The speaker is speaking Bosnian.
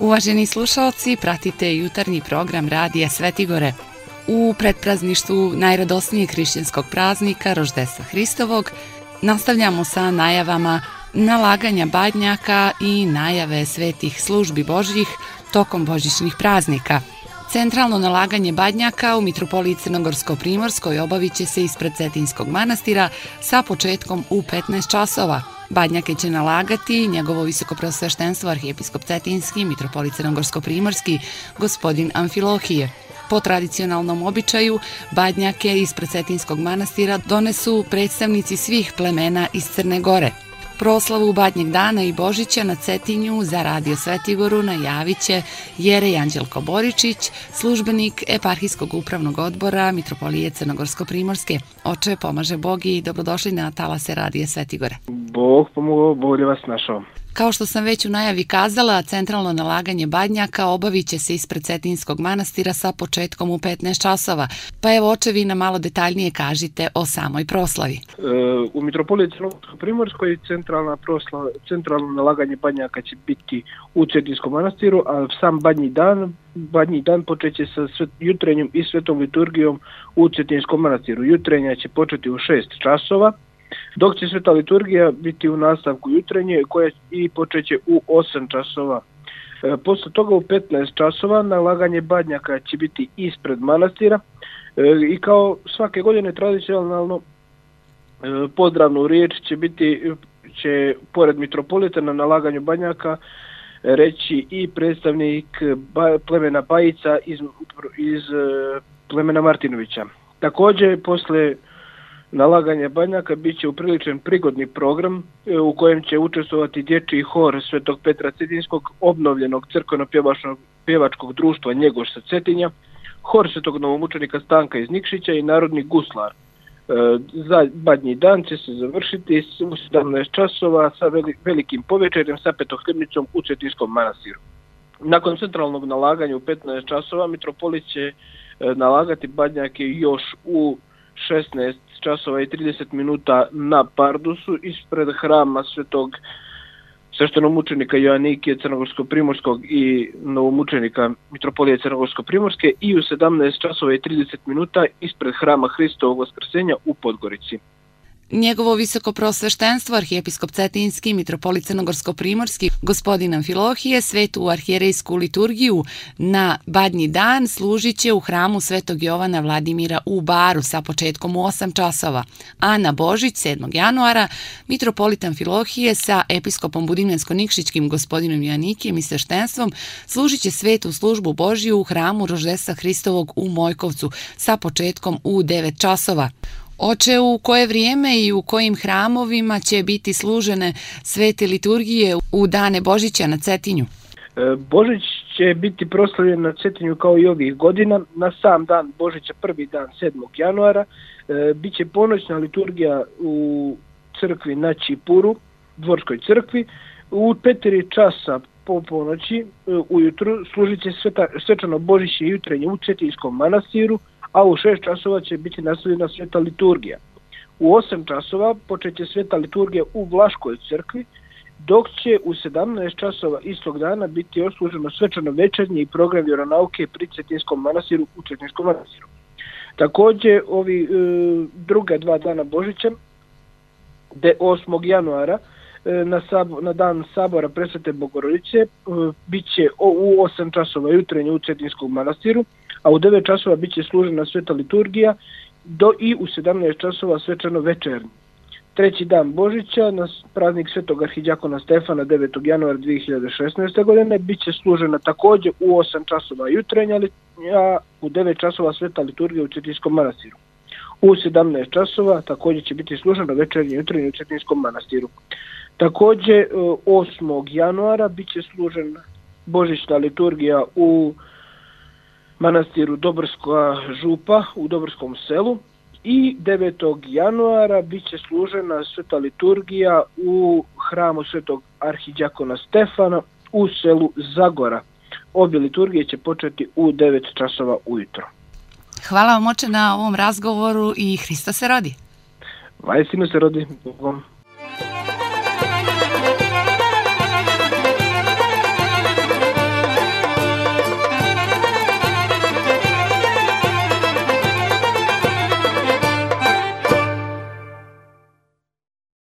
Uvaženi slušalci, pratite jutarnji program Radija Svetigore. U pretprazništvu najradosnijeg hrišćanskog praznika Roždestva Hristovog nastavljamo sa najavama nalaganja badnjaka i najave svetih službi Božjih tokom božićnih praznika. Centralno nalaganje badnjaka u Mitropoliji Crnogorsko-Primorskoj obavit će se ispred Cetinskog manastira sa početkom u 15 časova. Badnjake će nalagati njegovo visokopreosveštenstvo arhijepiskop Cetinski, Mitropolit Crnogorsko-Primorski, gospodin Amfilohije. Po tradicionalnom običaju, badnjake ispred Cetinskog manastira donesu predstavnici svih plemena iz Crne Gore. Proslavu Badnjeg dana i Božića na Cetinju za Radio Svetigoru najavit će Jerej Anđelko Boričić, službenik Eparhijskog upravnog odbora Mitropolije Crnogorsko-Primorske. Oče, pomaže Bog i dobrodošli na talase Radija Svetigore. Bog pomogao, bolje vas našao. Kao što sam već u najavi kazala, centralno nalaganje badnjaka obavit će se ispred Cetinskog manastira sa početkom u 15 časova. Pa evo, oče, vi nam malo detaljnije kažite o samoj proslavi. U Mitropoliji Crnogorsko-Primorskoj centralno nalaganje badnjaka će biti u Cetinskom manastiru, a sam badnji dan počeće sa jutrenjem i svetom liturgijom u Cetinskom manastiru. Jutrenja će početi u 6 časova, dok će sveta liturgija biti u nastavku jutrenje koja i počeće u 8 časova. Posle toga u 15 časova nalaganje badnjaka će biti ispred manastira i kao svake godine tradicionalno pozdravnu riječ će pored mitropolita na nalaganju badnjaka reći i predstavnik plemena Pajica iz plemena Martinovića. Također, posle nalaganje badnjaka bit će upriličen prigodni program u kojem će učestvovati dječji hor Svetog Petra Cetinskog, obnovljenog crkveno-pjevačkog društva Njegoš sa Cetinja, hor Svetog novomučenika Stanka iz Nikšića i narodni guslar. Za badnji dan će se završiti u 17 časova sa velikim povečerjem sa petohljebnicom u Cetinskom manastiru. Nakon centralnog nalaganja u 15 časova mitropolit će nalagati badnjake još u 16 časova i 30 minuta na Pardusu ispred hrama svetog sveštenomučenika Joanikija Crnogorsko-Primorskog i novomučenika Mitropolije Crnogorsko-Primorske i u 17 časova i 30 minuta ispred hrama Hristovog Vaskrsenja u Podgorici. Njegovo visokopreosveštenstvo arhijepiskop Cetinski, Mitropolit Crnogorsko-Primorski, gospodin Amfilohije, svetu arhijerejsku liturgiju na badnji dan služit će u hramu Svetog Jovana Vladimira u Baru sa početkom u 8 časova, a na Božić 7. januara Mitropolit Amfilohije sa episkopom Budimljansko-Nikšićkim gospodinom Joanikijem i sveštenstvom služit će svetu službu Božju u hramu Roždestva Hristovog u Mojkovcu sa početkom u 9 časova. Oče, u koje vrijeme i u kojim hramovima će biti služene svete liturgije u dane Božića na Cetinju? Božić će biti proslavljen na Cetinju kao i ovih godina. Na sam dan Božića, prvi dan 7. januara, bit će ponoćna liturgija u crkvi na Čipuru, dvorskoj crkvi. U 4 časa po ponoći ujutru služit će svečano Božićne jutrenje u Cetinskom manastiru, a u 6 časova će biti nastavljena sveta liturgija. U 8 časova počeće sveta liturgija u Vlaškoj crkvi, dok će u 17 časova istog dana biti odsluženo svečano večernje i program vjeronauke pri Cetinskom manastiru u Cetinskom manastiru. Također, ovi druga 2 dana Božića, 8. januara, na dan sabora Presvete Bogorodice, bit će u 8 časova jutrenje u Cetinskom manastiru, a u 9 časova bit će služena sveta liturgija i u 17 časova svečano večernje. Treći dan Božića, na praznik Svetog arhidjakona Stefana 9. januara 2016. godine, bit će služena također u 8 časova jutrenja, a u 9 časova sveta liturgija u Cetinskom manastiru. U 17 časova također će biti služeno večernje jutrenje u Cetinskom manastiru. Također 8. januara bit će služena božićna liturgija u manastiru Dobrska župa u Dobrskom selu i 9. januara bit će služena sveta liturgija u hramu Svetog arhidjakona Stefana u selu Zagora. Obje liturgije će početi u 9 časova ujutro. Hvala vam, oče, na ovom razgovoru i Hristos se rodi. Vajsinu se rodi. Bogom.